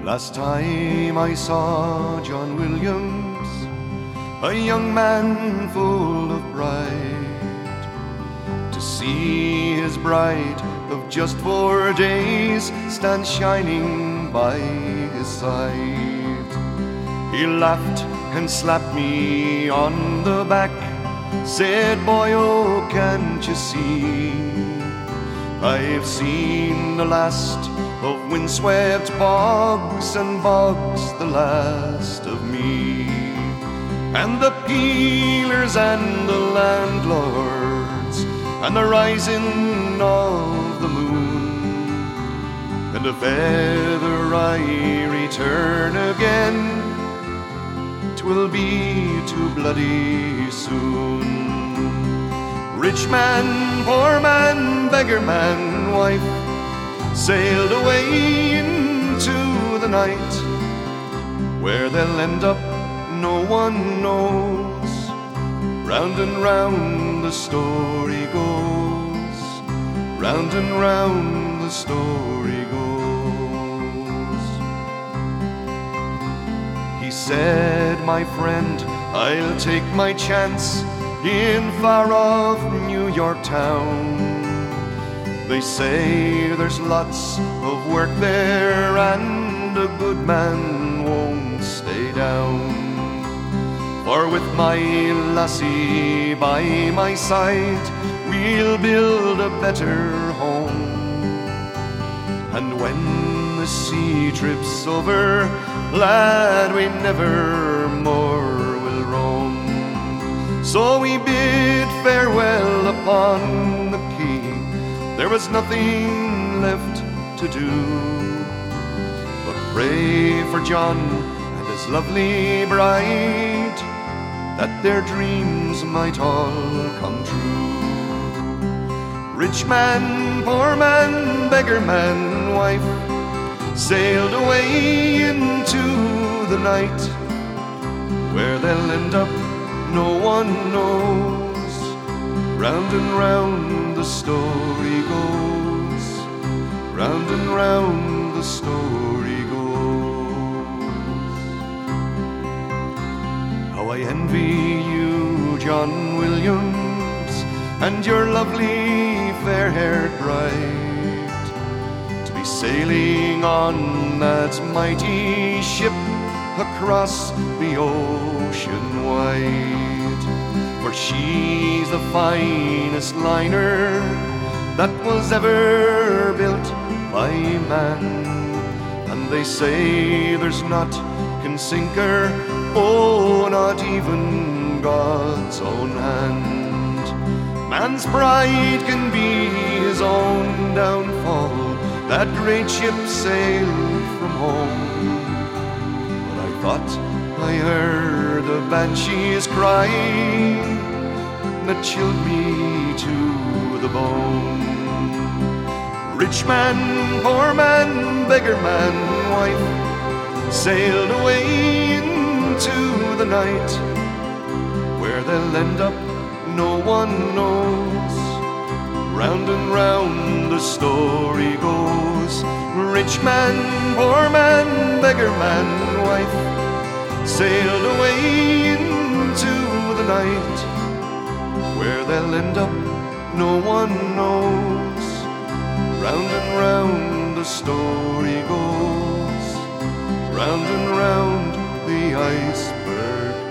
Last time I saw John Williams, a young man full of pride, to see his bride of just 4 days stand shining by his side. He laughed and slapped me on the back, said, "Boy, oh, can't you see? I've seen the last of windswept bogs, and bogs the last of me. And the peelers and the landlords, and the rising of the moon. And if ever I return again, 'twill be too bloody soon." Rich man, poor man, beggar man, wife, sailed away into the night. Where they'll end up, no one knows. Round and round the story goes. Round and round the story goes. He said, "My friend, I'll take my chance in far-off New York town. They say there's lots of work there, and a good man won't stay down. For with my lassie by my side, we'll build a better home. And when the sea trip's over, lad, we never more will roam." So we bid farewell upon the quay. There was nothing left to do but pray for John and his lovely bride, that their dreams might all come true. Rich man, poor man, beggar man, wife, sailed away into the night. Where they'll end up, no one knows. Round and round the story goes. Round and round the story goes. How I envy you, John Williams, and your lovely fair-haired bride, to be sailing on that mighty ship across the ocean wide. For she's the finest liner that was ever built by man. And they say there's naught can sink her, oh, not even God's own hand. Man's pride can be his own downfall, that great ship sailed from home. But I thought I heard the banshees cry that chilled me to the bone. Rich man, poor man, beggar man, wife, sailed away into the night. Where they'll end up, no one knows. Round and round the story goes. Rich man, poor man, beggar man, wife, sailed away into the night. Where they'll end up, no one knows. Round and round the story goes. Round and round the iceberg